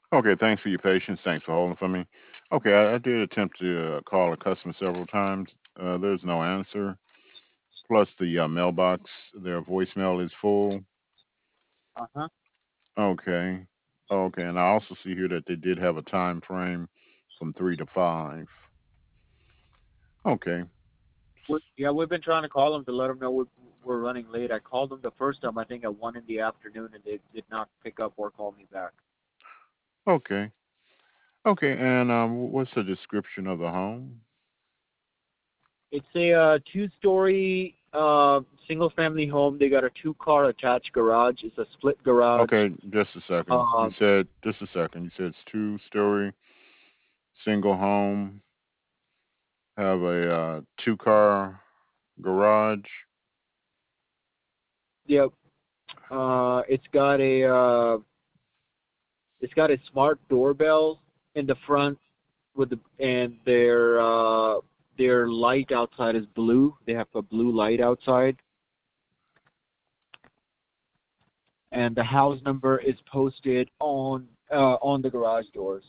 Okay, thanks for your patience. Thanks for holding for me. Okay, I did attempt to call a customer several times. There's no answer. Plus, the mailbox, their voicemail is full. Uh-huh. Okay. Okay, and I also see here that they did have a time frame from 3 to 5. Okay. Yeah, we've been trying to call them to let them know we're running late. I called them the first time, I think at 1 in the afternoon, and they did not pick up or call me back. Okay. Okay, and what's the description of the home? It's a two-story single-family home. They got a two-car attached garage. It's a split garage. Okay, just a second. You Uh, said just a second. You said it's 2 story, single home, have a 2 car garage. yep. It's got a smart doorbell in the front with their light outside is blue. They have a blue light outside, and the house number is posted on the garage doors.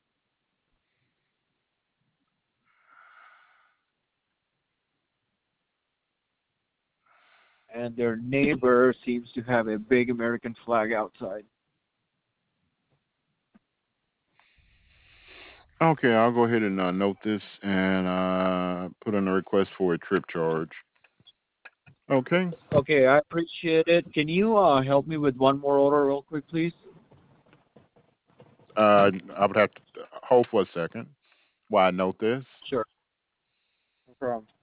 And their neighbor seems to have a big American flag outside. Okay, I'll go ahead and note this and put in a request for a trip charge. Okay. Okay, I appreciate it. Can you help me with one more order real quick, please? I would have to hold for a second while I note this. Sure, no problem.